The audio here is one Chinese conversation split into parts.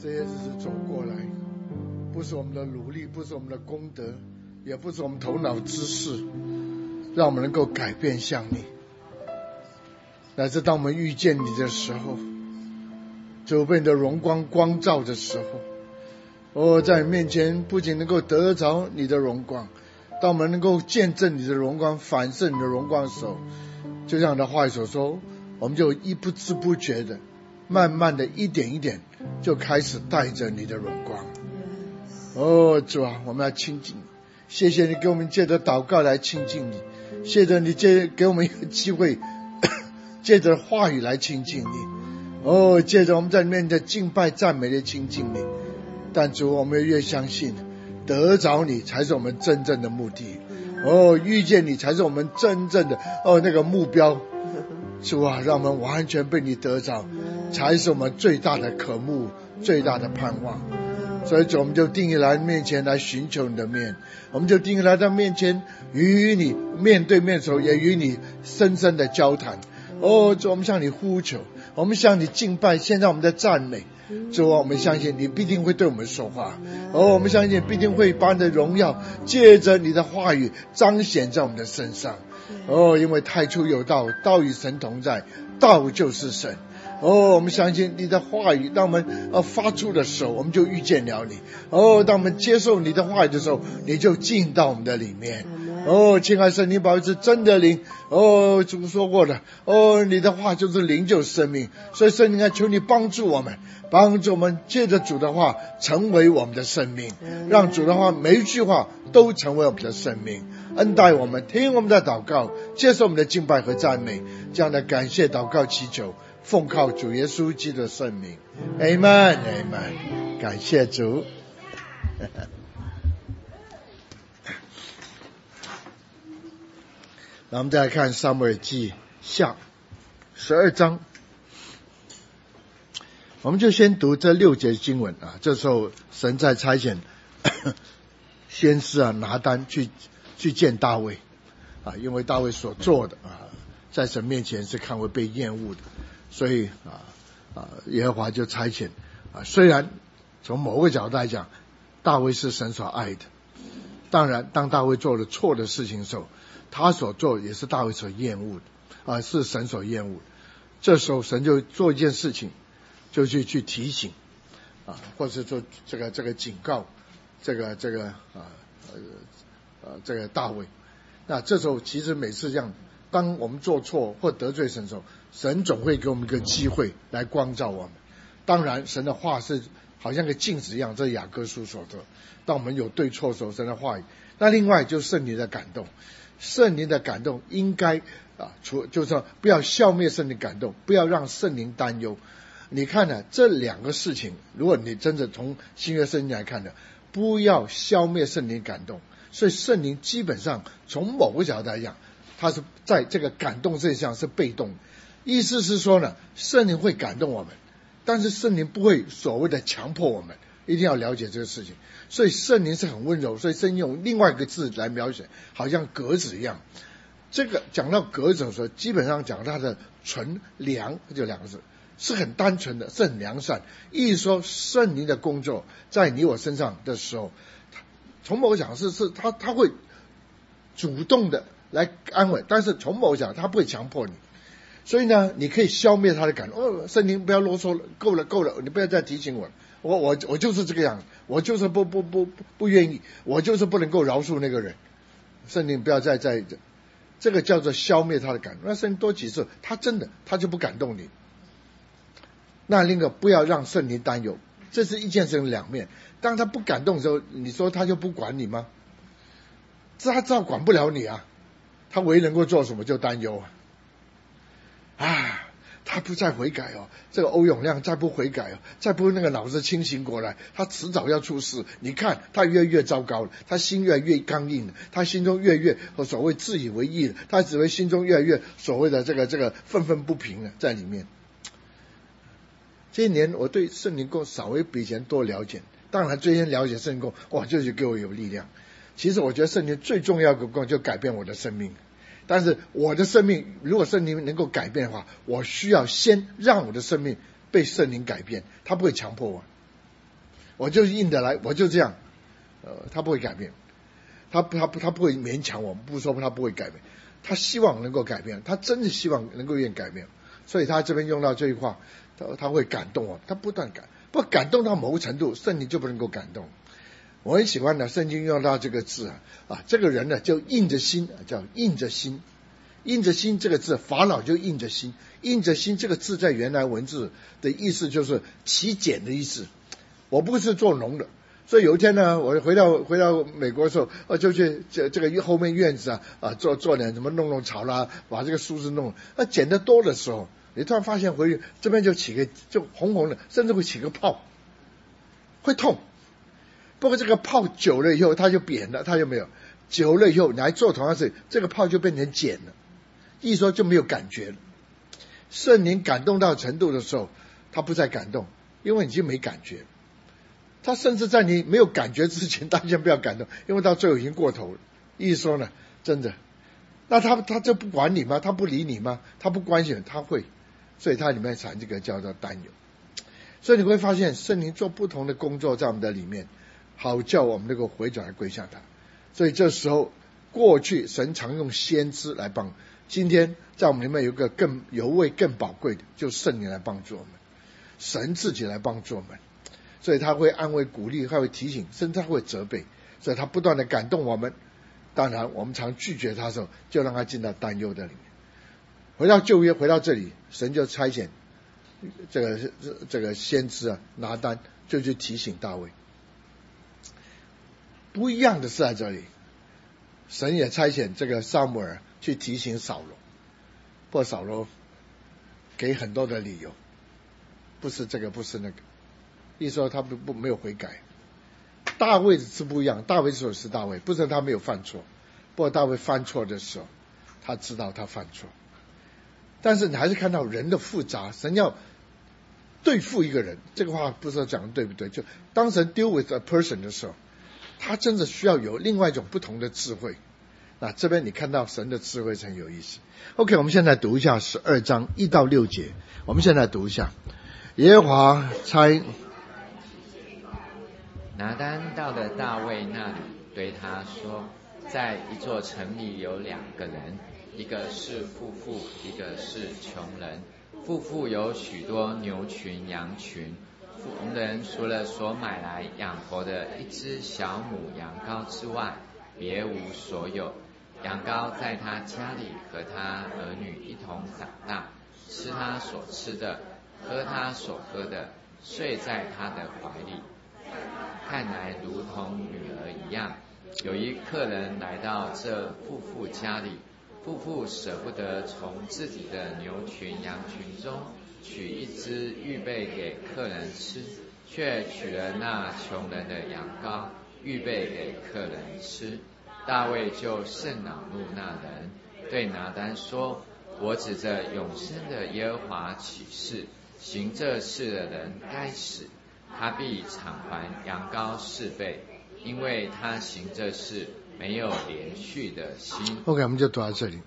这些日子走过来，不是我们的努力，不是我们的功德，也不是我们头脑知识让我们能够改变像你。乃至当我们遇见你的时候，主被你的荣光光照的时候，在你面前不仅能够得着你的荣光，当我们能够见证你的荣光，反射你的荣光的时候，就像你的话语所说，我们就不知不觉的慢慢的一点一点就开始带着你的荣光。主啊，我们要亲近你，谢谢你给我们借着祷告来亲近你，谢谢你给我们一个机会借着话语来亲近你，借着我们在里面的敬拜赞美的亲近你。但主，我们越相信得着你才是我们真正的目的，遇见你才是我们真正的那个目标。主啊，让我们完全被你得着，才是我们最大的渴慕，最大的盼望。所以主，我们就定义来面前来寻求你的面，我们就定义来到面前与你面对面的时候，也与你深深的交谈。主，我们向你呼求，我们向你敬拜，现在我们的赞美。主啊，我们相信你必定会对我们说话，我们相信必定会把你的荣耀借着你的话语彰显在我们的身上。因为太初有道，道与神同在，道就是神。我们相信你的话语，当我们发出的时候，我们就遇见了你。当我们接受你的话语的时候，你就进到我们的里面。亲爱的圣灵宝是真的灵。主说过的，你的话就是灵，就是生命。所以圣灵啊，求你帮助我们借着主的话成为我们的生命，让主的话每一句话都成为我们的生命。恩待我们，听我们的祷告，接受我们的敬拜和赞美，这样的感谢祷告祈求，奉靠主耶稣基督的圣名。 Amen Amen。 感谢主。那我们再来看撒母耳记下12章，我们就先读这6节经文啊。这时候神在差遣先知拿单去见大卫啊，因为大卫所做的在神面前是看为被厌恶的，所以耶和华就差遣虽然从某个角度来讲大卫是神所爱的，当然当大卫做了错的事情的时候，他所做也是大卫所厌恶的是神所厌恶的。这时候神就做一件事情，就去提醒或者做这个警告这个大卫。那这时候其实每次这样，当我们做错或得罪神的时候，神总会给我们一个机会来光照我们。当然神的话是好像个镜子一样，这是雅各书所说，当我们有对错的时候，神的话语。那另外就是圣灵的感动，圣灵的感动应该就是说不要消灭圣灵感动，不要让圣灵担忧。你看呢，这两个事情，如果你真的从新约圣经来看的，不要消灭圣灵感动。所以圣灵基本上从某个角度来讲，它是在这个感动这一项是被动的。意思是说呢，圣灵会感动我们，但是圣灵不会所谓的强迫我们，一定要了解这个事情。所以圣灵是很温柔，所以圣经用另外一个字来描写，好像鸽子一样。这个讲到鸽子的时候，基本上讲它的纯良，就2个字，是很单纯的，是很良善。意思说圣灵的工作在你我身上的时候，从某个讲是他会主动的来安慰，但是从某个讲他不会强迫你。所以呢，你可以消灭他的感动。圣灵不要啰嗦了，够了，你不要再提醒我就是这个样子，我就是不愿意，我就是不能够饶恕那个人。圣灵不要再这个叫做消灭他的感动。那圣灵多几次，他就不感动你。那另一个不要让圣灵担忧，这是一件事情两面。当他不感动的时候，你说他就不管你吗？他知道管不了你啊，他唯一能够做什么就担忧他不再悔改这个欧永亮再不悔改再不那个脑子清醒过来，他迟早要出事。你看他越来越糟糕了，他心越来越刚硬了，他心中越来越所谓自以为意了，他只会心中越来越所谓的这个愤愤不平了在里面。这一年我对圣灵宫稍微比以前多了解，当然最先了解圣灵宫，就是给我有力量。其实我觉得圣灵最重要的功就改变我的生命，但是我的生命如果圣灵能够改变的话，我需要先让我的生命被圣灵改变，他不会强迫我。 我就硬得来，我就这样，他不会改变，他不会勉强我们，不说他不会改变，他希望能够改变，他真的希望能够愿意改变，所以他这边用到这句话，他会感动我，他不断感动到某个程度，圣灵就不能够感动。我很喜欢的圣经用到这个字这个人呢就硬着心，叫硬着心。硬着心这个字，法老就硬着心。硬着心这个字在原来文字的意思就是起茧的意思。我不是做农的，所以有一天呢，我回到美国的时候，就去这个后面院子做点什么弄草啦，把这个树枝弄。剪得多的时候，你突然发现回去这边就红红的，甚至会起个泡，会痛。不过这个泡久了以后，它就扁了，它就没有。久了以后，你还做同样事，这个泡就变成茧了，意思说就没有感觉了。圣灵感动到程度的时候，他不再感动，因为已经没感觉。他甚至在你没有感觉之前，他先不要感动，因为到最后已经过头了。意思说呢，真的，那他就不管你吗？他不理你吗？他不关心，他会，所以他里面产这个叫做担忧。所以你会发现，圣灵做不同的工作在我们的里面。好叫我们能够回转来归向他。所以这时候，过去神常用先知来帮，今天在我们里面有一个更宝贵的，就是圣灵来帮助我们，神自己来帮助我们。所以他会安慰鼓励，他会提醒，甚至他会责备，所以他不断的感动我们。当然我们常拒绝他的时候，就让他进到担忧的里面。回到旧约，回到这里，神就差遣这个先知拿单，就去提醒大卫。不一样的是在这里，神也差遣这个撒母耳去提醒扫罗，不过扫罗给很多的理由，不是这个不是那个，意思说他没有悔改。大卫是不一样，大卫是大卫，不是他没有犯错，不过大卫犯错的时候，他知道他犯错，但是你还是看到人的复杂。神要对付一个人，这个话不知道讲的对不对，就当神 deal with a person 的时候，他真的需要有另外一种不同的智慧。那这边你看到神的智慧很有意思。 OK， 我们现在读一下12章1到6节，我们现在读一下。耶和华差拿单到了大卫那里，对他说，在一座城里有2个人，一个是富妇，一个是穷人。富妇有许多牛群羊群，穷人除了所买来养活的一只小母羊羔之外，别无所有。羊羔在他家里和他儿女一同长大，吃他所吃的，喝他所喝的，睡在他的怀里，看来如同女儿一样。有一客人来到这富妇家里，富妇舍不得从自己的牛群羊群中取一只预备给客人吃，却取了那穷人的羊羔预备给客人吃。大卫就甚恼怒那人，对拿单说，我指着永生的耶和华起誓，行这事的人该死，他必偿还羊羔4倍，因为他行这事没有连续的心。 OK， 我们就读到这里。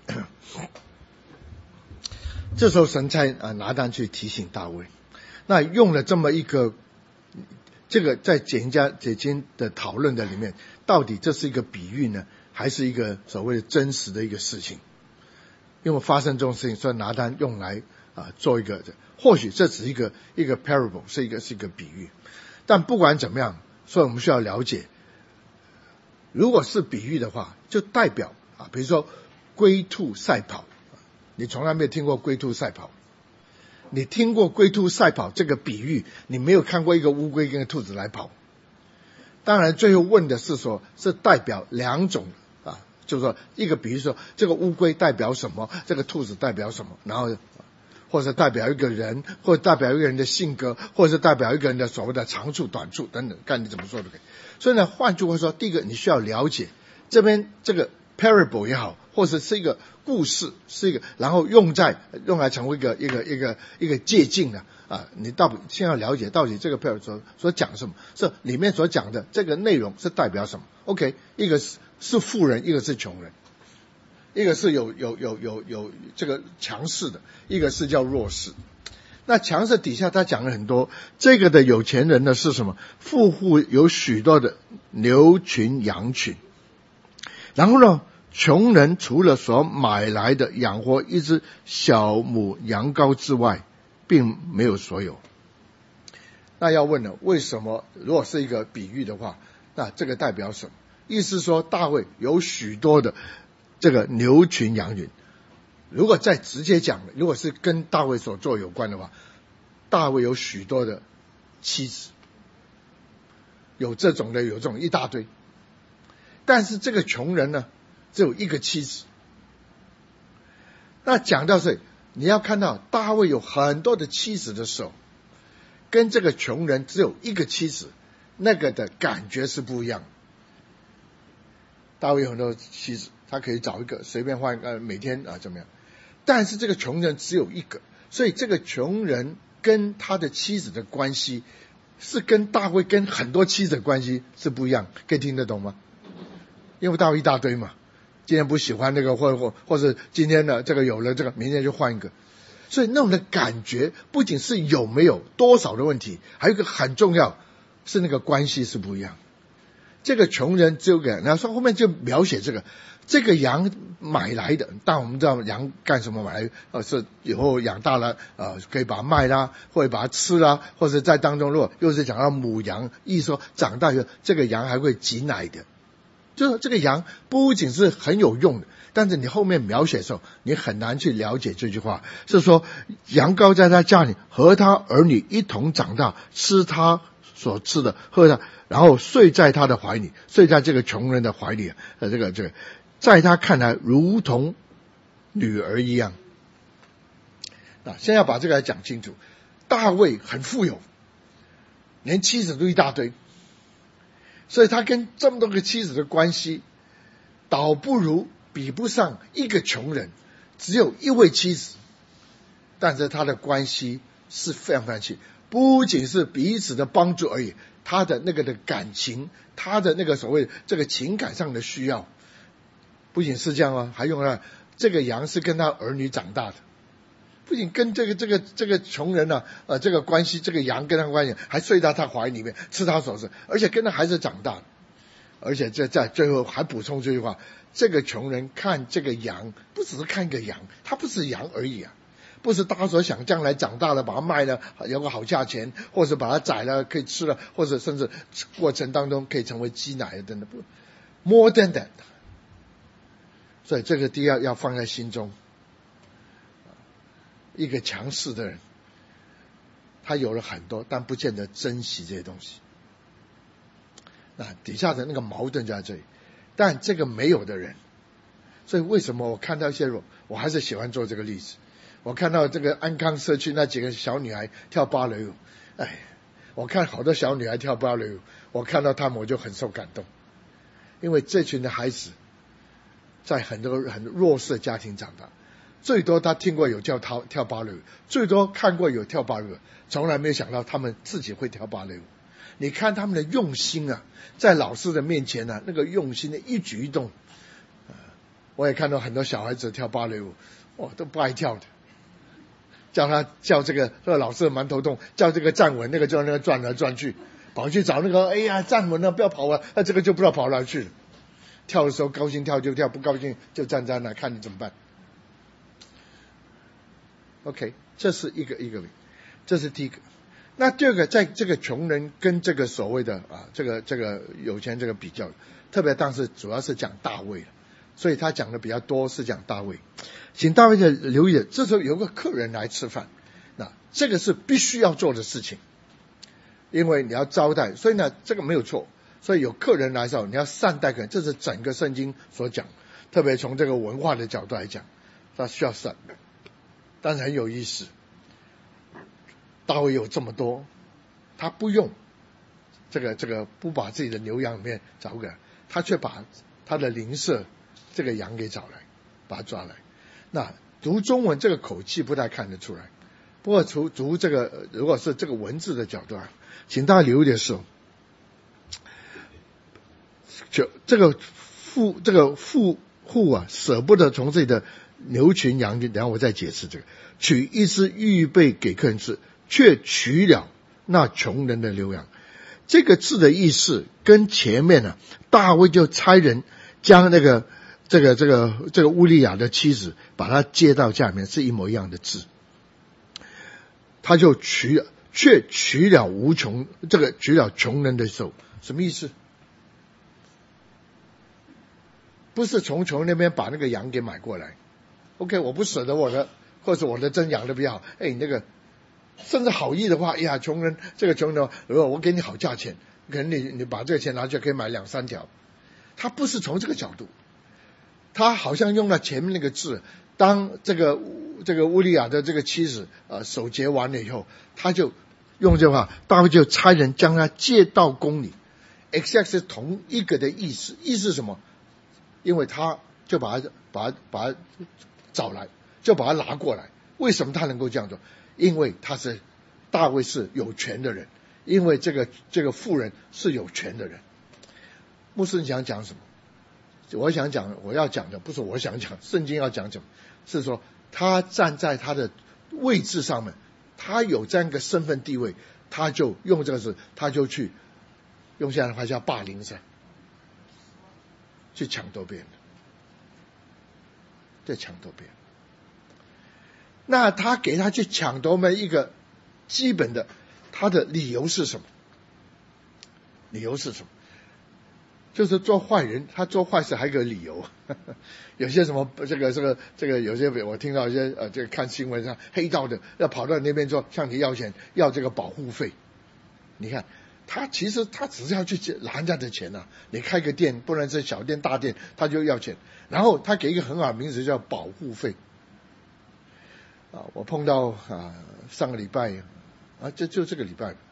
这时候神差拿单去提醒大卫，那用了这么一个，这个在解经的讨论的里面，到底这是一个比喻呢，还是一个所谓的真实的一个事情？因为发生这种事情，所以拿单用来做一个，或许这只是一个 parable， 是一个比喻。但不管怎么样，所以我们需要了解，如果是比喻的话，就代表比如说龟兔赛跑，你从来没有听过龟兔赛跑，你听过龟兔赛跑这个比喻，你没有看过一个乌龟跟兔子来跑。当然最后问的是说，是代表2种就是说一个比喻说这个乌龟代表什么，这个兔子代表什么，然后或者代表一个人，或者代表一个人的性格，或者是代表一个人的所谓的长处短处等等，看你怎么说都可以。所以呢，换句话说，第一个你需要了解这边这个 parable 也好，或者是一个故事，是一个然后用来成为一个借鉴的你先要了解到底这个 parable 所讲什么，是里面所讲的这个内容是代表什么。 OK， 一个是富人，一个是穷人，一个是有这个强势的，一个是叫弱势。 那强势底下他讲了很多，这个的有钱人呢是什么？富户有许多的牛群羊群，然后呢穷人除了所买来的养活一只小母羊羔之外，并没有所有。那要问了，为什么如果是一个比喻的话，那这个代表什么？意思说大卫有许多的这个牛群羊群。如果再直接讲，如果是跟大卫所做有关的话，大卫有许多的妻子，有这种的有这种一大堆，但是这个穷人呢只有一个妻子。那讲到这里，你要看到大卫有很多的妻子的时候，跟这个穷人只有一个妻子，那个的感觉是不一样。大卫有很多妻子，他可以找一个随便换每天怎么样，但是这个穷人只有一个，所以这个穷人跟他的妻子的关系是跟大卫跟很多妻子的关系是不一样，可以听得懂吗？因为大卫一大堆嘛，今天不喜欢那个或者今天的这个有了这个，明天就换一个，所以那种的感觉不仅是有没有多少的问题，还有一个很重要是那个关系是不一样。这个穷人只有个，然后说后面就描写这个羊买来的，但我们知道羊干什么买来是以后养大了可以把它卖啦，或者把它吃啦，或者在当中如果又是讲到母羊，意思说长大以后这个羊还会挤奶的，就是这个羊不仅是很有用的，但是你后面描写的时候你很难去了解这句话，是说羊羔在他家里和他儿女一同长大，吃他所吃的喝他，然后睡在他的怀里，睡在这个穷人的怀里这个在他看来如同女儿一样。那现在要把这个来讲清楚，大卫很富有，连妻子都一大堆，所以他跟这么多个妻子的关系倒不如比不上一个穷人只有一位妻子，但是他的关系是非常非常亲，不仅是彼此的帮助而已，他的那个的感情，他的那个所谓这个情感上的需要不仅是这样还用了这个羊是跟他儿女长大的，不仅跟这个穷人这个关系，这个羊跟他关系还睡在他怀里面吃他所吃，而且跟他孩子长大，而且在最后还补充这句话，这个穷人看这个羊不只是看一个羊，他不是羊而已不是大家所想将来长大了把它卖了有个好价钱，或者把它宰了可以吃了，或者甚至过程当中可以成为鸡奶等等，more than that。 所以这个第二要放在心中，一个强势的人他有了很多，但不见得珍惜这些东西，那底下的那个矛盾就在这里。但这个没有的人，所以为什么我看到一些人，我还是喜欢做这个例子。我看到这个安康社区那几个小女孩跳芭蕾舞，我看好多小女孩跳芭蕾舞，我看到她们我就很受感动，因为这群的孩子在很多很弱势的家庭长大，最多他听过有跳芭蕾舞，最多看过有跳芭蕾舞，从来没有想到他们自己会跳芭蕾舞。你看他们的用心在老师的面前那个用心的一举一动，我也看到很多小孩子跳芭蕾舞，都不爱跳的，叫这个老师蛮头痛，叫这个站稳，那个就那个转来转去，跑去找那个站稳了不要跑了，这个就不知道跑哪去了。跳的时候高兴跳就跳，不高兴就站在那看你怎么办。OK， 这是一个，这是第一个。那第二个，在这个穷人跟这个所谓的这个有钱这个比较，特别当时主要是讲大卫，所以他讲的比较多是讲大卫。请大卫的留意，这时候有个客人来吃饭，那这个是必须要做的事情，因为你要招待，所以呢这个没有错。所以有客人来的时候，你要善待客人，这是整个圣经所讲，特别从这个文化的角度来讲，他需要善。但是很有意思，大卫有这么多，他不用这个不把自己的牛羊里面找个，他却把他的邻舍这个羊给找来，把他抓来。那读中文这个口气不太看得出来，不过读这个如果是这个文字的角度请大家留意的时候，就这个富户舍不得从自己的牛群羊群，然后我再解释这个，取一只预备给客人吃，却取了那穷人的牛羊。这个字的意思跟前面呢，大卫就差人将这个乌利亚的妻子把他接到家里面是一模一样的字。他就却取了取了穷人的手，什么意思？不是从穷人那边把那个羊给买过来。OK， 我不舍得我的，或者我的真羊的比较好。那个甚至好意的话，呀，穷人如果我给你好价钱，可能你把这个钱拿去可以买2、3条。他不是从这个角度，他好像用了前面那个字，当这个乌利亚的这个妻子守节完了以后，他就用这话，大卫就差人将他接到宫里 ，exact 是同一个的意思。意思是什么？因为他就把他找来，就把他拿过来。为什么他能够这样做？因为大卫是有权的人，因为这个妇人是有权的人。牧师想讲什么？我要讲的不是我想讲，圣经要讲什么？是说他站在他的位置上面，他有这样一个身份地位，他就用这个事，他就去用现在的话叫霸凌噻，去抢夺别人，去抢夺别人。那他给他去抢夺们一个基本的，他的理由是什么？理由是什么？就是做坏人，他做坏事还有个理由。有些什么这个有些我听到一些这个看新闻上黑道的要跑到那边说向你要钱，要这个保护费。你看其实他只是要去拿人家的钱啊。你开个店，不然是小店大店，他就要钱。然后他给一个很好的名字叫保护费。我碰到上个礼拜就这个礼拜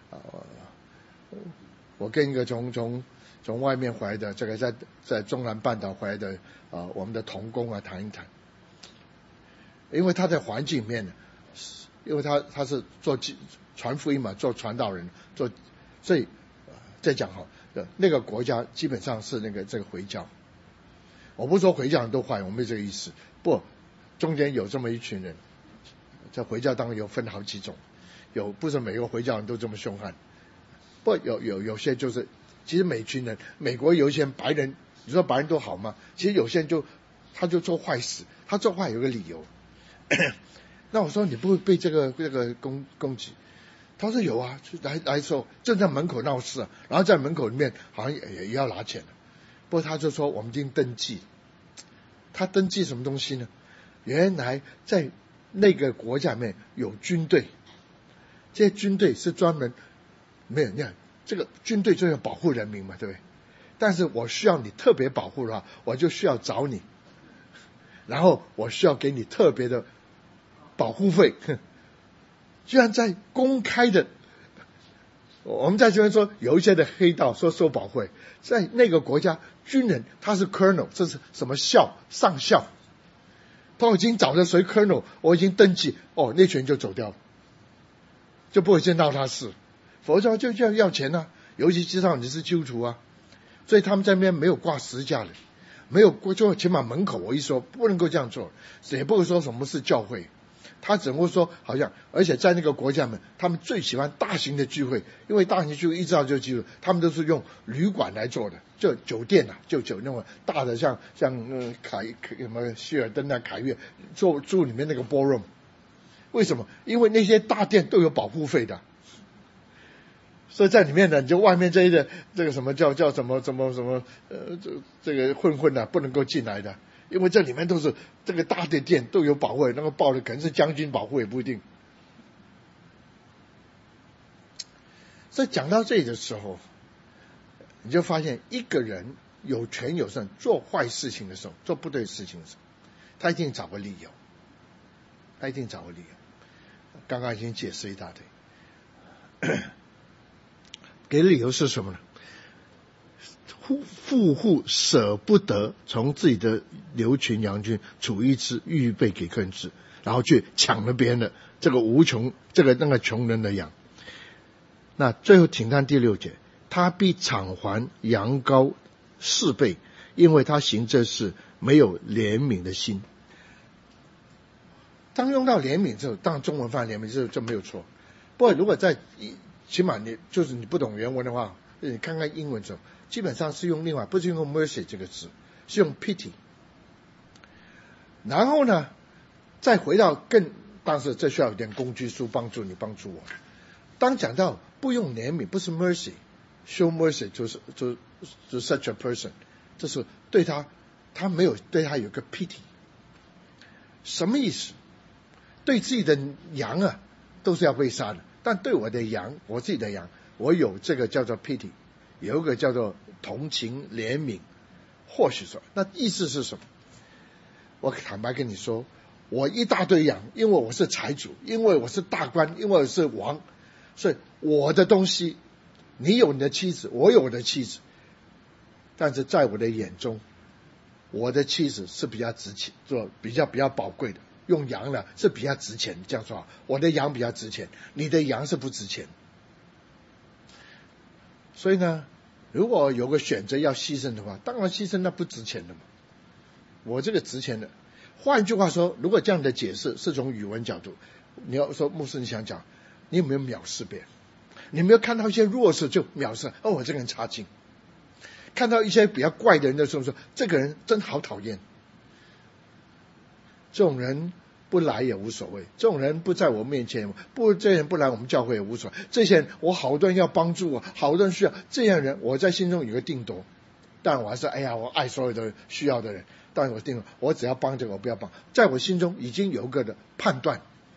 我跟一个从外面回来的这个在中南半岛回来的我们的同工谈一谈。因为他在环境里面呢，因为他是做传福音嘛，做传道人，所以再讲那个国家基本上是这个回教。我不是说回教人都坏，我没这个意思，不，中间有这么一群人。在回教当中有分好几种，不是每个回教人都这么凶悍，不有些就是其实每群人，美国有一些白人，你说白人都好吗？其实有些人他就做坏事，他做坏有个理由。那我说你不会被这个攻击？他说有啊，来的时候正在门口闹事然后在门口里面好像也要拿钱不过他就说我们已经登记，他登记什么东西呢？原来在那个国家里面有军队，这些军队是专门没有那样，这个军队就要保护人民嘛，对不对？但是我需要你特别保护的话，我就需要找你，然后我需要给你特别的保护费。居然在公开的，我们在这边说有一些的黑道说收保护费，在那个国家军人他是 colonel， 这是什么上校。他已经找到谁 colonel， 我已经登记，那群人就走掉了，就不会见到他事，否则就要钱尤其知道你是基督徒所以他们在那边没有挂十字架的，没有就起码门口我一说不能够这样做，也不会说什么是教会，他只会说好像，而且在那个国家他们最喜欢大型的聚会，因为大型的聚会一知道就记住，他们都是用旅馆来做的，就酒店就那种大的像什么希尔登凯悦住里面那个 ballroom。为什么？因为那些大店都有保护费的，所以在里面呢，你就外面这个什么叫什么这个混不能够进来的。因为这里面都是这个大的店都有保护，那个报的可能是将军保护也不一定。所以讲到这里的时候，你就发现一个人有权有势做坏事情的时候，做不对事情的时候，他一定找个理由，刚刚已经解释一大堆。给的理由是什么呢？富户舍不得从自己的牛群羊群处一只预备给客人吃，然后去抢了别人的这个那个穷人的羊。那最后请看第6节，他必偿还羊羔4倍，因为他行这事没有怜悯的心。 当用到怜悯之后，当然中文翻怜悯之后就没有错。不过如果起码你不懂原文的话，你看看英文之后，基本上是用另外不是用 mercy 这个字，是用 pity。然后呢，再回到但是这需要有点工具书帮助你帮助我。当讲到不用怜悯，不是 mercy。Show mercy 就是 such a person， 就是对他没有对他有个 pity， 什么意思？对自己的羊啊都是要被杀的，但对我的羊，我自己的羊，我有这个叫做 pity， 有一个叫做同情怜悯。或许说，那意思是什么？我坦白跟你说，我一大堆羊，因为我是财主，因为我是大官，因为我是王，所以我的东西。你有你的妻子，我有我的妻子，但是在我的眼中，我的妻子是比较值钱，比较宝贵的。用羊呢是比较值钱，这样说，我的羊比较值钱，你的羊是不值钱。所以呢，如果有个选择要牺牲的话，当然牺牲那不值钱的嘛。我这个值钱的。换句话说，如果这样的解释是从语文角度，你要说牧师你想讲，你有没有藐视别人？你没有看到一些弱势就藐视，我这个人差劲。看到一些比较怪的人的时候说，这个人真好讨厌。这种人不来也无所谓，这种人不在我面前，这些人不来我们教会也无所谓。这些人我好多人要帮助我，好多人需要，这样的人我在心中有个定夺。但我还是我爱所有的需要的人，但我定夺，我只要帮这个，我不要帮。在我心中已经有个的判断，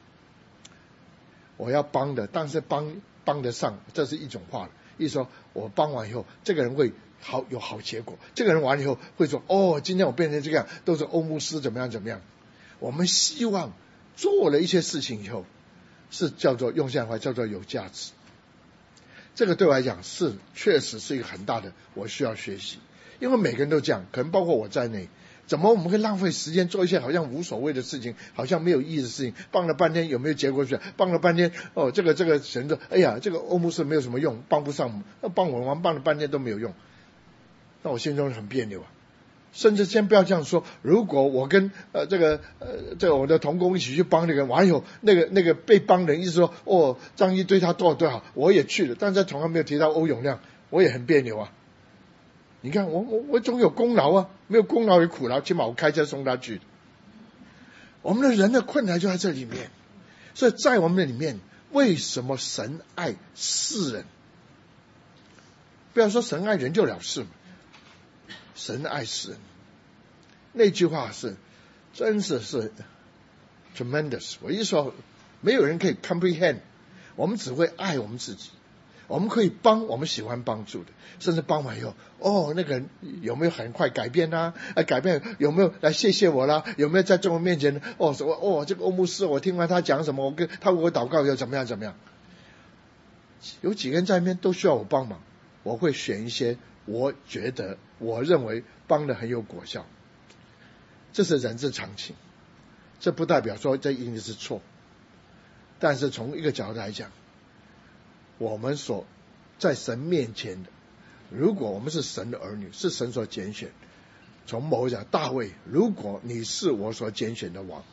我要帮的，但是帮得上，这是一种话了。意思说我帮完以后，这个人会有好结果。这个人完了以后会说，今天我变成这样，都是欧牧师怎么样怎么样。我们希望做了一些事情以后，是叫做用现在话叫做有价值。这个对我来讲确实是一个很大的我需要学习，因为每个人都这样，可能包括我在内。怎么我们会浪费时间做一些好像无所谓的事情，好像没有意义的事情，帮了半天有没有结果去？帮了半天这个神的，这个欧牧师没有什么用，帮不上，帮我忙帮了半天都没有用，那我心中很别扭啊。甚至先不要这样说，如果我跟这个我的同工一起去帮那个人，完以后那个被帮人一直说张一对他多好，我也去了，但是从来没有提到欧永亮，我也很别扭啊。你看我总有功劳啊，没有功劳也苦劳，起码我开车送他去。我们的人的困难就在这里面，所以在我们的里面，为什么神爱世人？不要说神爱人就了事嘛，神爱世人，那句话真是 tremendous。我一说，没有人可以 comprehend， 我们只会爱我们自己。我们可以帮我们喜欢帮助的，甚至帮完以后，那个人有没有很快改变啊？改变有没有来谢谢我啦？有没有在众人面前这个欧牧师，我听完他讲什么，他为我祷告又怎么样？有几个人在那边都需要我帮忙，我会选一些我认为帮的很有果效。这是人之常情，这不代表说这一定是错，但是从一个角度来讲，我们所在神面前的，如果我们是神的儿女，是神所拣选，从某一讲大卫，如果你是我所拣选的王，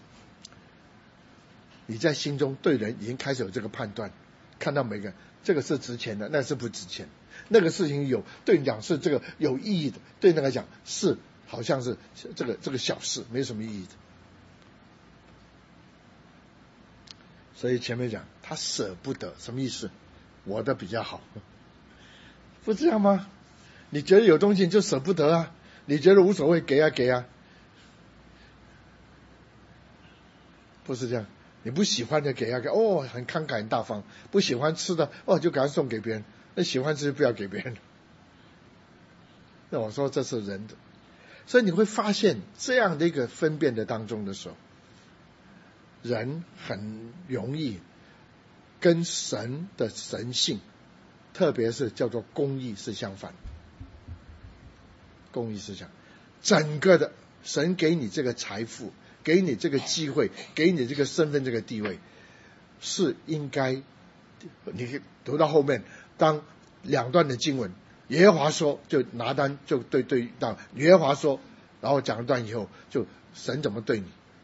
你在心中对人已经开始有这个判断，看到每个人这个是值钱的，那是不值钱，那个事情对你讲是这个有意义的，对那个讲是好像是这个小事，没什么意义的。所以前面讲他舍不得，什么意思？我的比较好，不这样吗？你觉得有东西就舍不得啊，你觉得无所谓，给啊，不是这样。你不喜欢的给啊，很慷慨很大方，不喜欢吃的就赶快送给别人，那喜欢吃就不要给别人。那我说这是人的，所以你会发现这样的一个分辨的当中的时候，人很容易跟神的神性，特别是叫做公义是相反。公义是相反，整个的神给你这个财富，给你这个机会，给你这个身份，这个地位，是应该。你读到后面，当两段的经文，耶和华说，就拿单就对到耶和华说，然后讲一段以后，就神怎么对你，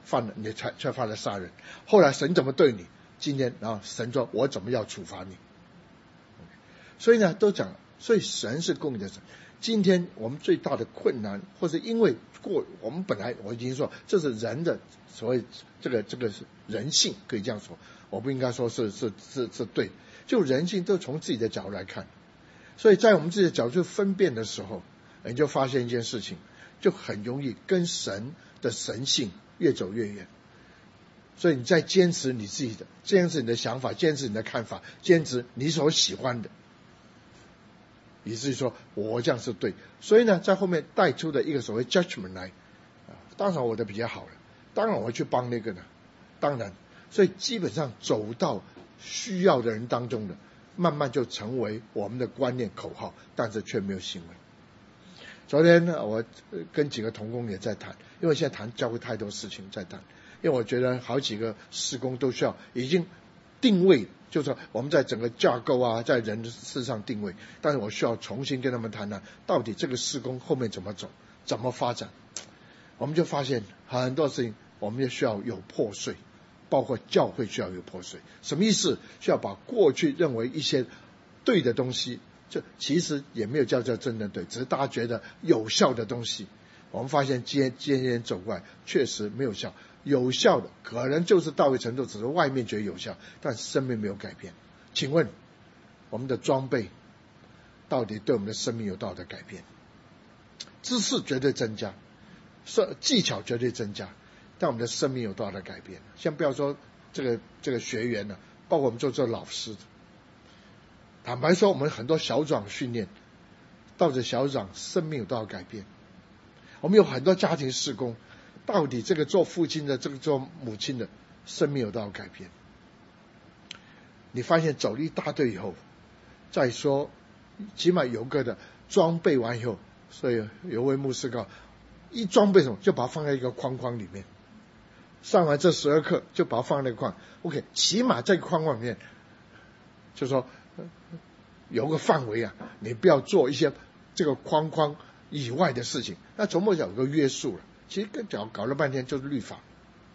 你却犯了杀人。后来神怎么对你？今天然后神说我怎么要处罚你？所以呢都讲，所以神是公义的神。今天我们最大的困难，或者因为我们本来我已经说这是人的所谓这个是人性，可以这样说，我不应该说是对，就人性都从自己的角度来看。所以在我们自己的角度去分辨的时候，你就发现一件事情，就很容易跟神的神性越走越远。所以你在坚持你自己的，坚持你的想法，坚持你的看法，坚持你所喜欢的，以至于说我这样是对。所以呢在后面带出的一个所谓 judgment 来，当然我的比较好了，当然我会去帮那个呢，当然。所以基本上走到需要的人当中的，慢慢就成为我们的观念口号，但是却没有行为。昨天呢我跟几个同工也在谈，因为现在谈教会太多事情在谈，因为我觉得好几个事工都需要已经定位，就是说我们在整个架构啊，在人的事上定位，但是我需要重新跟他们谈谈，到底这个事工后面怎么走，怎么发展。我们就发现很多事情我们也需要有破碎，包括教会需要有破碎。什么意思？需要把过去认为一些对的东西，这其实也没有叫真的对，只是大家觉得有效的东西，我们发现今天走过来确实没有效。有效的可能就是到位程度，只是外面觉得有效，但生命没有改变。请问我们的装备到底对我们的生命有多少的改变？知识绝对增加，技巧绝对增加，但我们的生命有多少的改变？先不要说这个学员了，包括我们做老师的，坦白说我们很多小长训练，到底小长生命有多少改变？我们有很多家庭事工，到底这个做父亲的，这个做母亲的生命有多少改变？你发现走了一大堆以后，再说起码有个的装备完以后，所以有位牧师告，一装备什么就把它放在一个框框里面，上完这12课就把它放在那个框 OK， 起码这个框框里面就说有个范围啊，你不要做一些这个框框以外的事情，那总不有个约束了。其实搞了半天就是律法。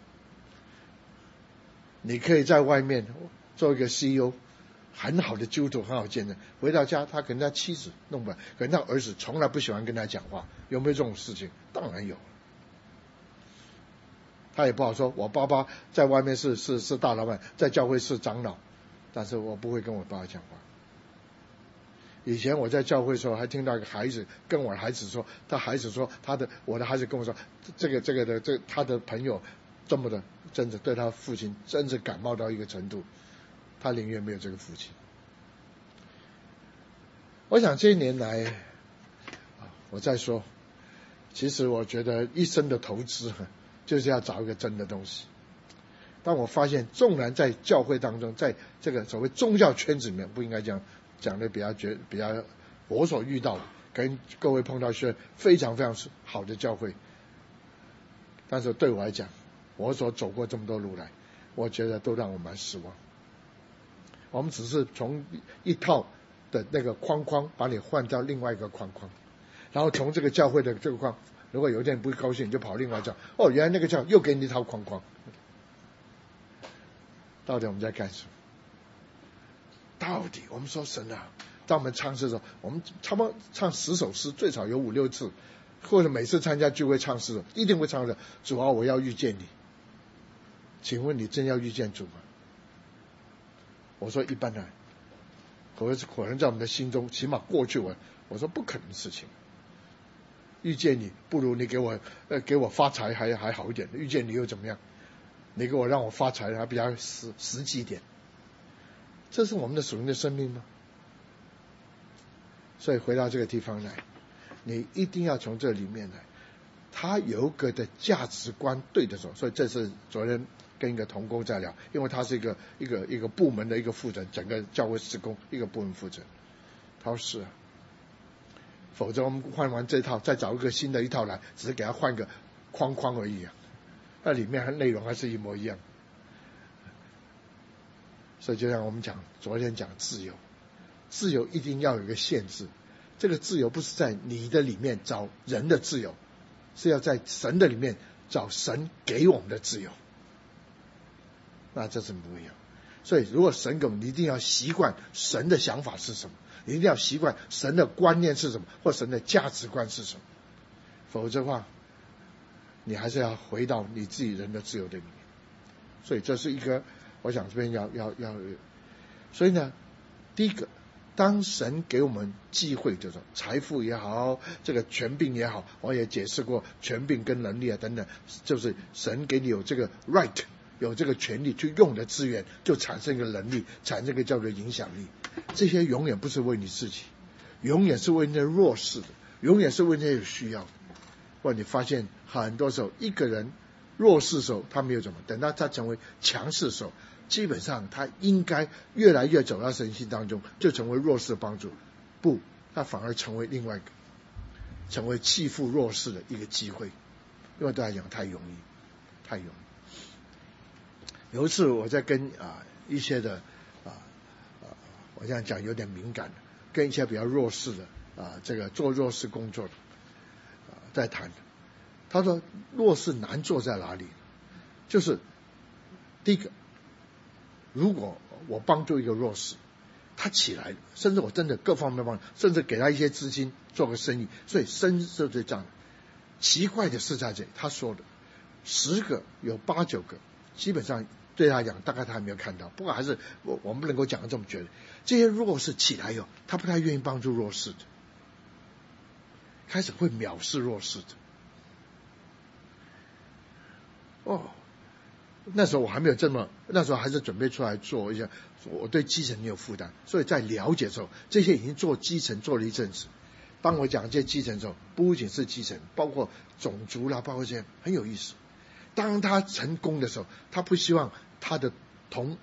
你可以在外面做一个 CEO， 很好的基督徒，很好见证，回到家他跟他妻子弄不来，可能他儿子从来不喜欢跟他讲话，有没有这种事情？当然有。他也不好说，我爸爸在外面是大老板，在教会是长老，但是我不会跟我爸爸讲话。以前我在教会的时候，还听到一个孩子跟我的孩子说，我的孩子跟我说，他的朋友这么的，真的对他父亲真是感冒到一个程度，他宁愿没有这个父亲。我想这一年来，我再说，其实我觉得一生的投资就是要找一个真的东西。但我发现，纵然在教会当中，在这个所谓宗教圈子里面，不应该这样讲的比较我所遇到的，跟各位碰到一些非常非常好的教会，但是对我来讲，我所走过这么多路来，我觉得都让我蛮失望。我们只是从一套的那个框框把你换到另外一个框框，然后从这个教会的这个框，如果有一天不高兴，你就跑另外一教，原来那个教又给你一套框框。到底我们在干什么？到底我们说神啊，当我们唱诗的时候，我们差不多唱10首诗，最少有5、6次，或者每次参加聚会唱诗的，一定会唱的。主啊，我要遇见你。请问你真要遇见主吗？我说一般人，可能在我们的心中，起码过去我说不可能的事情。遇见你，不如你给我发财还好一点。遇见你又怎么样？你给我让我发财还比较实际一点。这是我们的属灵的生命吗？所以回到这个地方来，你一定要从这里面来，他有个的价值观对的时候。所以这是昨天跟一个同工在聊，因为他是一个部门的一个负责人，整个教会事工一个部门负责人。他说是啊，否则我们换完这套再找一个新的一套来，只是给他换个框框而已啊，那里面内容还是一模一样。所以就像我们昨天讲自由，自由一定要有一个限制。这个自由不是在你的里面找人的自由，是要在神的里面找神给我们的自由，那这是不一样。所以如果神给我们，你一定要习惯神的想法是什么，你一定要习惯神的观念是什么，或神的价值观是什么，否则的话你还是要回到你自己人的自由的里面。所以这是一个，我想这边要，所以呢，第一个，当神给我们机会，就是财富也好，这个权柄也好，我也解释过权柄跟能力啊等等，就是神给你有这个 right， 有这个权利去用的资源，就产生一个能力，产生一个叫做影响力。这些永远不是为你自己，永远是为那些弱势的，永远是为那些有需要的。或者你发现很多时候一个人弱势的时候他没有怎么，等到他成为强势的时候，基本上他应该越来越走到神性当中，就成为弱势的帮助，不，他反而成为另外一个，成为欺负弱势的一个机会。因为对他讲太容易。有一次我在跟一些的我这样讲有点敏感的，跟一些比较弱势的这个做弱势工作的在谈，他说弱势难做在哪里，就是第一个，如果我帮助一个弱势，他起来了，甚至我真的各方面帮，甚至给他一些资金做个生意，所以生就是这样。奇怪的是在这里，他说的10个有8、9个基本上对他讲大概他还没有看到，不过还是我们不能够讲的这么绝对。这些弱势起来以后，他不太愿意帮助弱势的，开始会藐视弱势的。那时候我还没有这么，那时候还是准备出来做一下，我对基层没有负担，所以在了解的时候，这些已经做基层做了一阵子。当我讲这些基层的时候，不仅是基层，包括种族啦，包括这些很有意思。当他成功的时候，他不希望他的同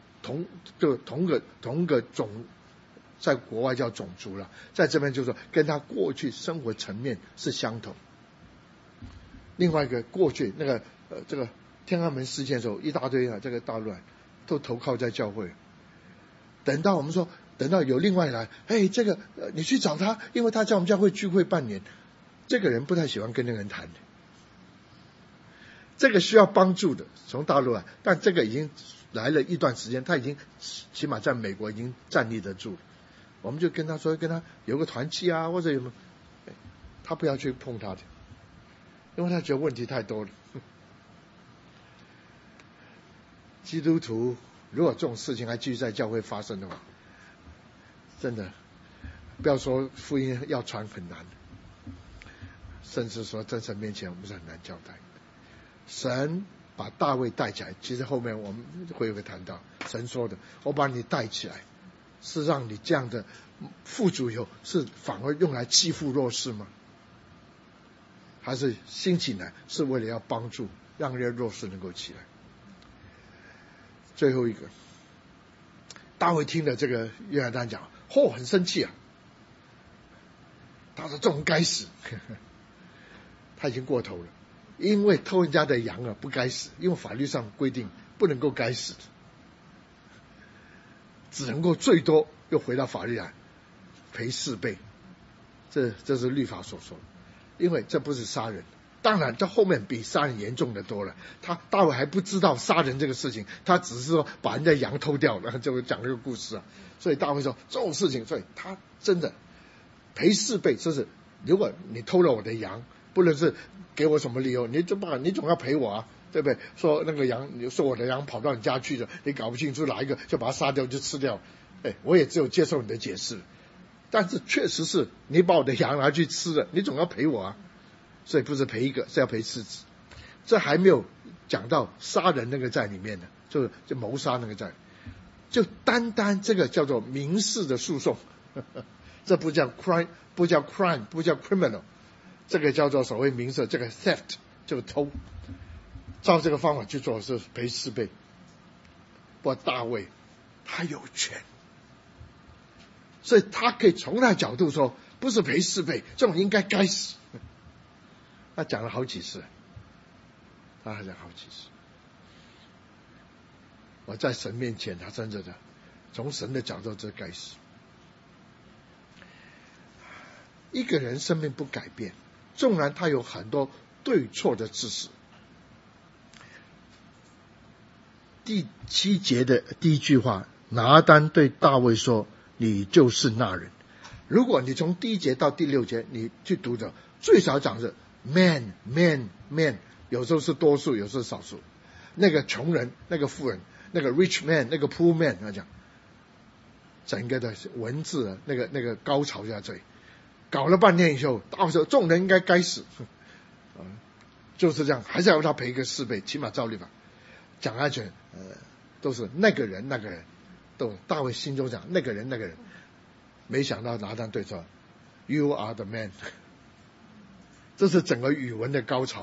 个种，在国外叫种族了，在这边就是说跟他过去生活层面是相同。另外一个过去那个这个天安门事件的时候，一大堆这个大乱都投靠在教会。等到我们说，等到有另外来，这个你去找他，因为他在我们教会聚会半年，这个人不太喜欢跟那个人谈的，这个需要帮助的，从大陆来，但这个已经来了一段时间，他已经起码在美国已经站立得住了。我们就跟他说，跟他有个团契啊，或者有没有，他不要去碰他的，因为他觉得问题太多了。基督徒如果这种事情还继续在教会发生的话，真的不要说福音要传很难，甚至说在神面前我们是很难交代。神把大卫带起来，其实后面我们会有个谈到，神说的，我把你带起来是让你这样的富足以后是反而用来欺负弱势吗？还是兴起来是为了要帮助让这些弱势能够起来？最后一个，大卫听了这个约拿单讲，很生气啊，他说这种该死，他已经过头了，因为偷人家的羊不该死，因为法律上规定不能够该死的，只能够最多又回到法律来赔4倍，这是律法所说的，因为这不是杀人。当然这后面比杀人严重的多了，大卫还不知道杀人这个事情，他只是说把人家羊偷掉了，就讲这个故事啊。所以大卫说这种事情，所以他真的赔4倍，就是如果你偷了我的羊，不论是给我什么理由，你总要赔我啊，对不对？说那个羊，你说我的羊跑到你家去了，你搞不清楚哪一个，就把它杀掉就吃掉，我也只有接受你的解释，但是确实是你把我的羊拿去吃了，你总要赔我啊。所以不是赔一个，是要赔4只。这还没有讲到杀人那个在里面的，就谋杀那个在，就单单这个叫做民事的诉讼，这不叫 crime， 不叫 criminal， 这个叫做所谓民事，这个 theft 就是偷，照这个方法去做是赔4倍。不过大卫他有权，所以他可以从他角度说，不是赔4倍，这种应该死。他讲了好几次，我在神面前，他真的从神的角度这该死。一个人生命不改变，纵然他有很多对错的知识， 第7节的第一句话，拿单对大卫说：“你就是那人。”如果你从第1节到第6节，你去读着，最少讲是 man man man， 有时候是多数，有时候是少数。那个穷人，那个富人，那个 rich man， 那个 poor man， 他讲整个的文字啊，那个高潮在这里，搞了半天以后，到时候众人应该死，就是这样，还是要他赔个4倍，起码照律法讲下去，都是那个人，都大卫心中讲那个人，没想到拿单对说 ，You are the man， 这是整个语文的高潮。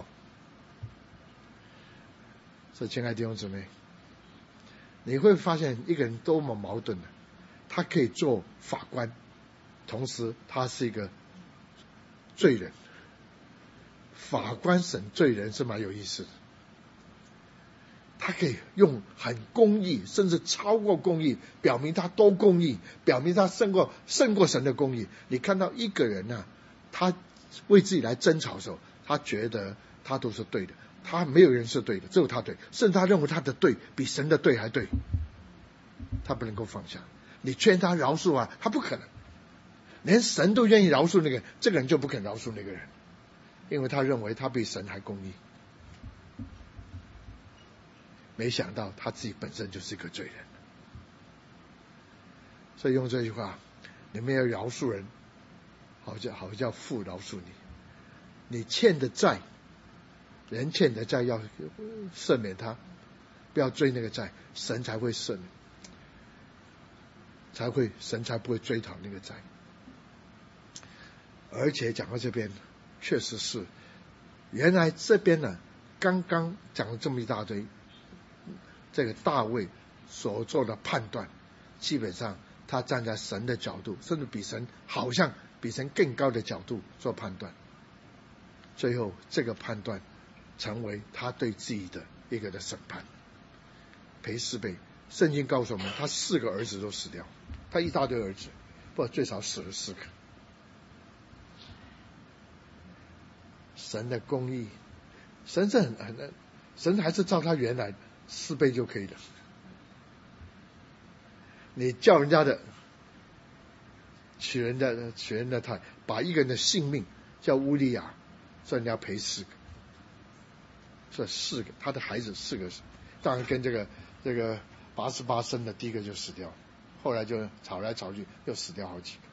所以亲爱的弟兄姊妹，你会发现一个人多么矛盾的，他可以做法官，同时他是一个罪人。法官审罪人是蛮有意思的，他可以用很公义，甚至超过公义，表明他多公义，表明他胜过神的公义。你看到一个人啊，他为自己来争吵的时候，他觉得他都是对的，他没有人是对的，只有他对，甚至他认为他的对比神的对还对，他不能够放下。你劝他饶恕啊，他不可能，连神都愿意饶恕那个人，这个人就不肯饶恕那个人，因为他认为他比神还公义。没想到他自己本身就是一个罪人，所以用这句话，你们要饶恕人，好叫父饶恕你。你欠的债，人欠的债要赦免他，不要追那个债，神才会赦免，神才不会追讨那个债。而且讲到这边，确实是，原来这边呢，刚刚讲了这么一大堆。这个大卫所做的判断，基本上他站在神的角度，甚至好像比神更高的角度做判断。最后这个判断成为他对自己的一个的审判，赔4倍。圣经告诉我们，他4个儿子都死掉，他一大堆儿子，不最少死了4个。神的公义，神是神还是照他原来4倍就可以了。你叫人家的娶人的太，把一个人的性命叫乌利亚，所以你要赔4个，所以4个他的孩子4个，当然跟这个88生的第一个就死掉，后来就吵来吵去又死掉好几个。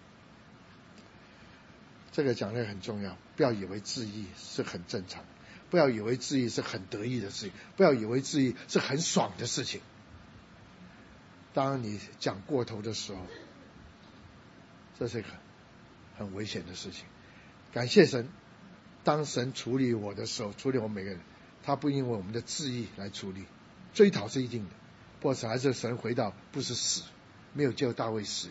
这个讲的很重要，不要以为自义是很正常，不要以为自义是很得意的事情，不要以为自义是很爽的事情。当你讲过头的时候，这是一个很危险的事情。感谢神，当神处理我的时候，处理我们每个人，他不因为我们的自义来处理，追讨是一定的，不过还是神回到不是死，没有救大卫死，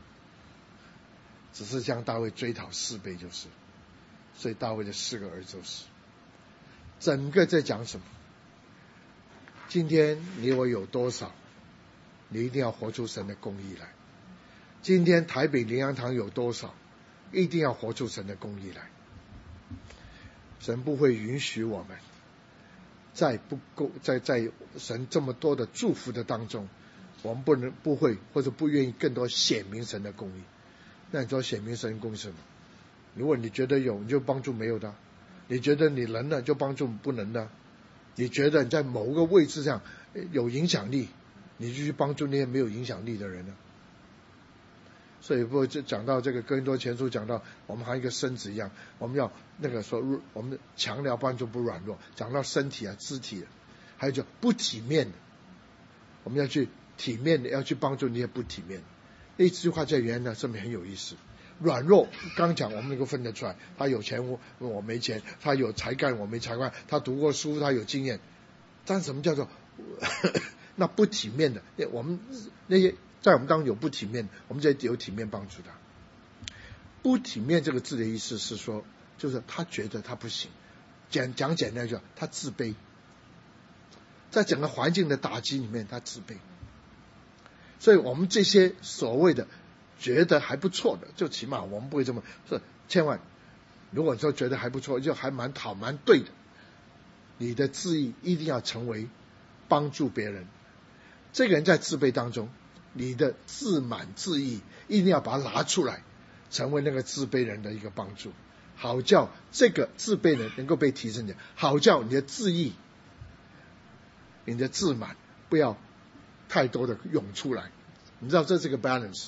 只是将大卫追讨4倍就是，所以大卫的4个儿子都死。整个在讲什么？今天你我有多少，你一定要活出神的公义来。今天台北灵粮堂有多少，一定要活出神的公义来。神不会允许我们在神这么多的祝福的当中，我们不会或者不愿意更多显明神的公义。那你说显明神的公义是什么？如果你觉得有，你就帮助没有的；你觉得你能的，就帮助不能的；你觉得你在某个位置上有影响力，你就去帮助那些没有影响力的人呢。所以不就讲到这个哥林多前书，讲到我们还有一个身子一样，我们要那个说我们强调帮助不软弱，讲到身体啊肢体，还有就不体面的，我们要去体面的，要去帮助那些不体面的。那句话在原来上面很有意思。软弱刚讲我们能够分得出来，他有钱我没钱，他有才干我没才干，他读过书他有经验。但什么叫做那不体面的？我们那些在我们当中有不体面，我们就有体面帮助他。不体面这个字的意思是说，就是他觉得他不行，讲简单说，他自卑，在整个环境的打击里面他自卑。所以我们这些所谓的觉得还不错的，就起码我们不会这么说。千万如果说觉得还不错，就还蛮对的，你的自义一定要成为帮助别人。这个人在自卑当中，你的自满自义一定要把它拿出来，成为那个自卑人的一个帮助，好叫这个自卑人能够被提升起来，好叫你的自义、你的自满不要太多的涌出来。你知道这是个 balance。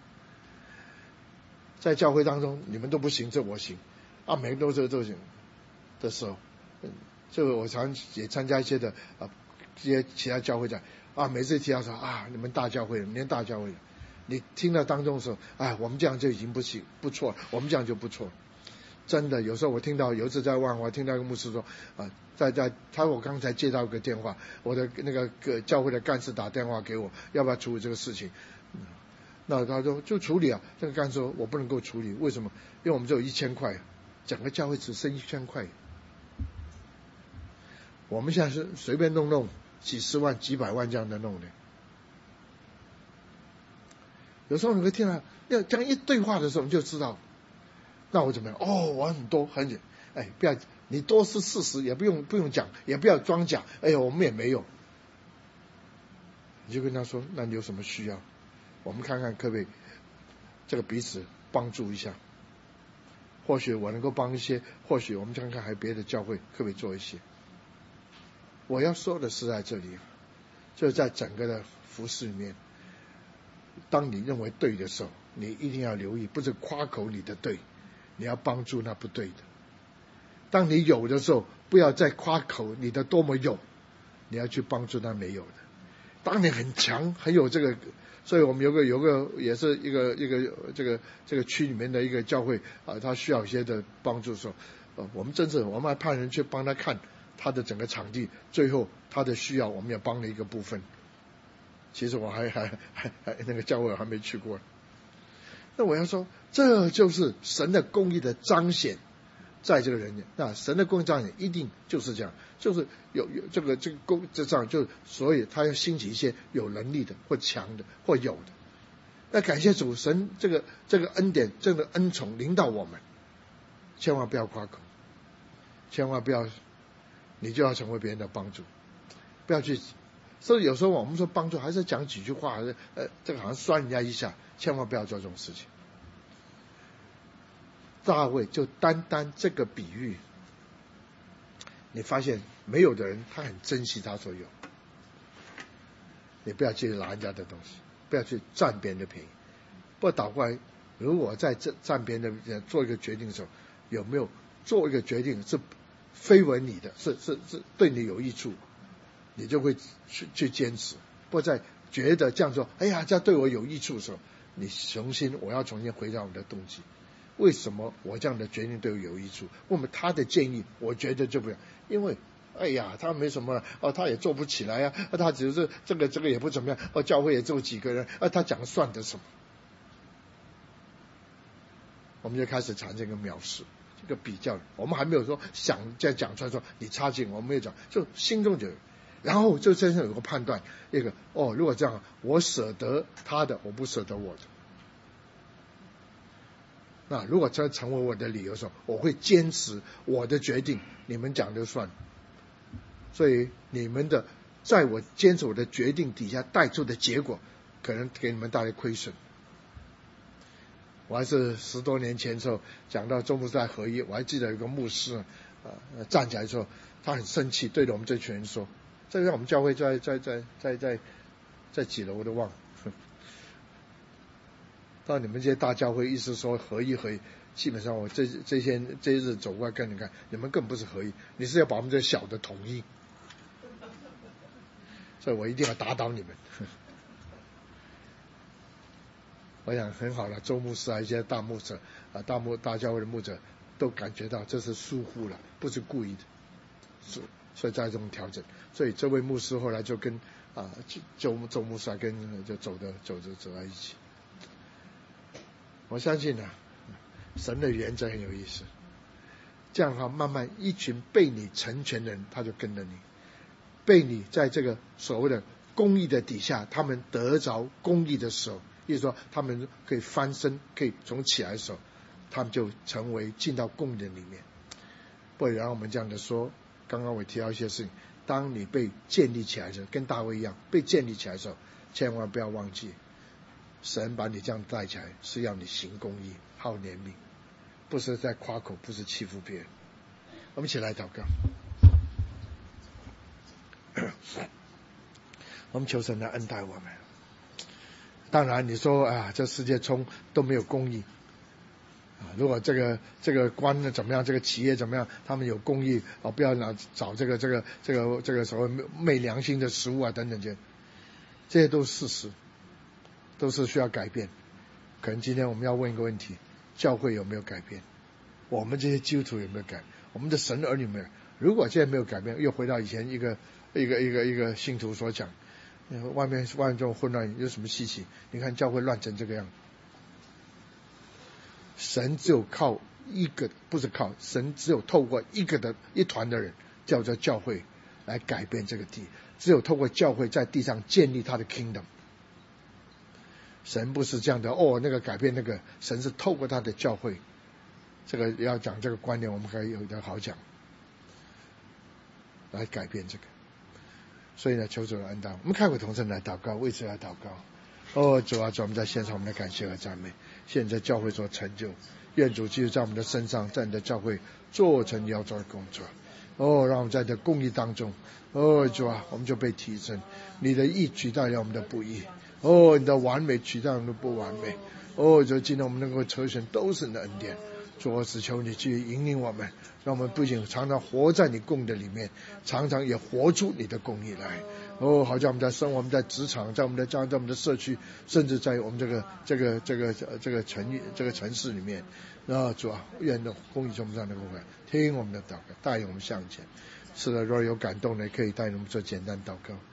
在教会当中，你们都不行，这我行啊，每个人都行的时候，这个我常也参加一些的这些其他教会讲啊，每次提到说啊，你们大教会，你们大教会，你听到当中的时候，哎，我们这样就已经不错，我们这样就不错。真的，有时候我听到有一次在万华听到一个牧师说啊，我刚才接到一个电话，我的那个教会的干事打电话给我，要不要处理这个事情？那他说就处理啊。这个干事说我不能够处理，为什么？因为我们只有1000块，整个教会只剩1000块。我们现在是随便弄几十万、几百万这样的弄的。有时候你会听到要这样一对话的时候，你就知道，那我怎么样？哦，我很多很，哎，不要你多是事实，也不用讲，也不要装假。哎呦，我们也没有，你就跟他说，那你有什么需要？我们看看可不可以这个彼此帮助一下。或许我能够帮一些，或许我们看看还有别的教会可不可以做一些。我要说的是在这里，就是在整个的服事里面，当你认为对的时候，你一定要留意，不是夸口你的对，你要帮助那不对的。当你有的时候，不要再夸口你的多么有，你要去帮助那没有的。当你很强，很有这个，所以我们有个也是一个这个区里面的一个教会啊，他需要一些的帮助的时候，我们还派人去帮他看他的整个场地，最后他的需要我们也帮了一个部分。其实我还那个教会还没去过。那我要说，这就是神的公义的彰显，在这个人间。那神的公义彰显一定就是这样，就是有这个公这样，就所以他要兴起一些有能力的或强的或有的。那感谢主，神这个恩典，这个恩宠临到我们，千万不要夸口，千万不要，你就要成为别人的帮助，不要去。所以有时候我们说帮助，还是讲几句话，还是这个好像酸人家一下，千万不要做这种事情。大卫就单这个比喻，你发现没有的人他很珍惜他所有，你不要去拿人家的东西，不要去占别人的便宜。不过倒过来，如果在占别人的做一个决定的时候，有没有做一个决定是非为你的，是对你有益处，你就会去坚持。不再觉得这样说，哎呀，这对我有益处的时候，你我要重新回到我的动机。为什么我这样的决定对我有益处？为什么他的建议我觉得就不要？因为哎呀，他没什么他也做不起来呀，他只是这个也不怎么样，教会也只有几个人，他讲算得什么？我们就开始产生一个藐视，这个比较，我们还没有说想再讲出来说你差劲，我们没有讲，就心中就有，然后就真正有个判断，一个如果这样，我舍得他的，我不舍得我的。那如果这成为我的理由的时候，我会坚持我的决定，你们讲就算。所以你们的在我坚持我的决定底下带出的结果，可能给你们带来亏损。我还是10多年前的时候讲到众牧师在合一，我还记得有个牧师站起来说，他很生气，对着我们这群人说，这让我们教会在几楼我都忘了。到你们这些大教会，意思说合一，基本上我这些日走过来跟你看，你们更不是合一，你是要把我们这小的统一，所以我一定要打倒你们。我想很好了，周牧师一些大牧者大教会的牧者都感觉到这是疏忽了，不是故意的，所以在这种调整，所以这位牧师后来就跟周牧师跟就走在一起。我相信神的原则很有意思，这样的话慢慢一群被你成全的人，他就跟着你，被你在这个所谓的公义的底下，他们得着公义的时候，意思说他们可以翻身，可以从起来的时候，他们就成为进到公义的里面。不然我们这样的说，刚刚我提到一些事情， 当你被建立起来的时候，跟大卫一样被建立起来的时候，千万不要忘记，神把你这样带起来是要你行公义、好怜悯，不是在夸口，不是欺负别人。我们一起来祷告。我们求神来恩待我们。当然你说啊，这世界都没有公义啊，如果这个官怎么样，这个企业怎么样，他们有公义啊，不要找这个所谓昧良心的食物啊等等这些都是事实，都是需要改变。可能今天我们要问一个问题，教会有没有改变？我们这些基督徒有没有改？我们的神儿女们，如果现在没有改变，又回到以前一个信徒所讲，外面这种混乱有什么稀奇？你看教会乱成这个样，神只有靠一个，不是靠神，只有透过一团的人，叫做教会来改变这个地，只有透过教会在地上建立他的 kingdom。神不是这样的那个改变那个，神是透过他的教会。这个要讲这个观念，我们可以有点好讲，来改变这个。所以呢，求主的恩待，我们开会同声来祷告，为此来祷告。主啊，主，我们在献上我们的感谢和赞美，现在教会所成就，愿主继续在我们的身上，在你的教会做成你要做的工作。让我们在这公义当中，主啊，我们就被提升，你的义取代了我们的不义，你的完美取代我们的不完美。主，今天我们能够抽选都是你的恩典。主啊，只求你去引领我们，让我们不仅常常活在你公义的里面，常常也活出你的公义来。好像我们在生活，我们在职场，在我们的家，在我们的社区，甚至在我们这个城市里面，主啊，愿的公义中上能够听我们的祷告，带领我们向前。是的，若有感动的，可以带领我们做简单祷告。